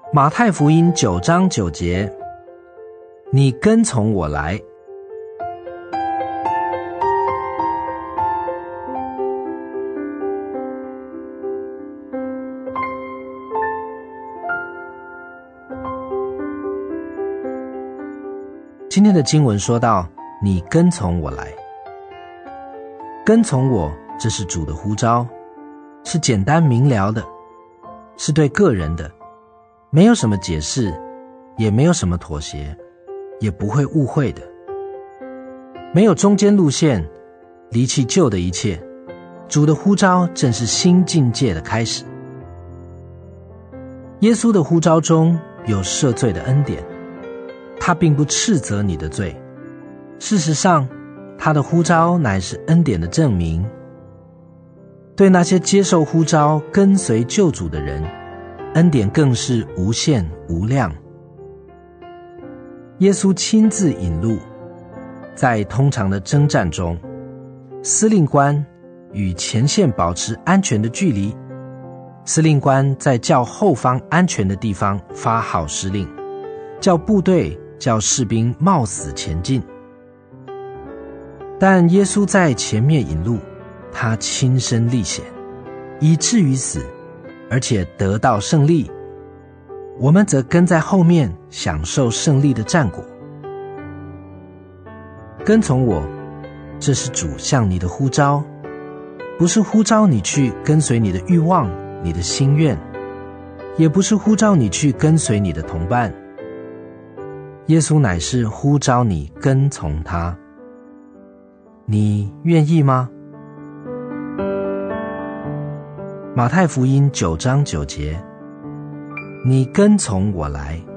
马太福音9章9节，你跟从我来。今天的经文说到，你跟从我来。跟从我，这是主的呼召，是简单明了的，是对个人的，没有什么解释，也没有什么妥协，也不会误会的。没有中间路线，离弃旧的一切，主的呼召正是新境界的开始。耶稣的呼召中有赦罪的恩典，他并不斥责你的罪，事实上，他的呼召乃是恩典的证明。对那些接受呼召、跟随救主的人，恩典更是无限无量。耶稣亲自引路，在通常的征战中，司令官与前线保持安全的距离，司令官在较后方安全的地方发号施令，叫部队、叫士兵冒死前进。但耶稣在前面引路，他亲身历险，以至于死，而且得到胜利。我们则跟在后面，享受胜利的战果。跟从我，这是主向你的呼召，不是呼召你去跟随你的欲望、你的心愿，也不是呼召你去跟随你的同伴。耶稣乃是呼召你跟从他。你愿意吗？马太福音9章9节，你跟从我来。